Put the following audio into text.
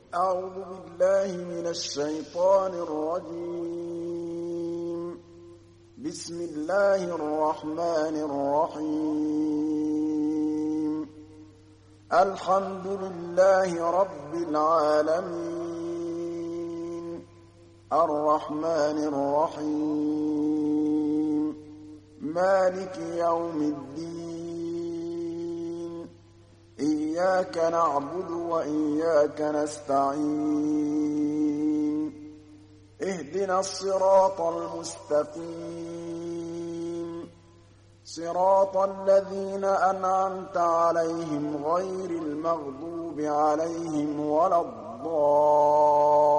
أعوذ بالله من الشيطان الرجيم. بسم الله الرحمن الرحيم. الحمد لله رب العالمين. الرحمن الرحيم. مالك يوم الدين. إياك نعبد وإياك نستعين. اهدنا الصراط المستقيم. صراط الذين أنعمت عليهم غير المغضوب عليهم ولا الضالين.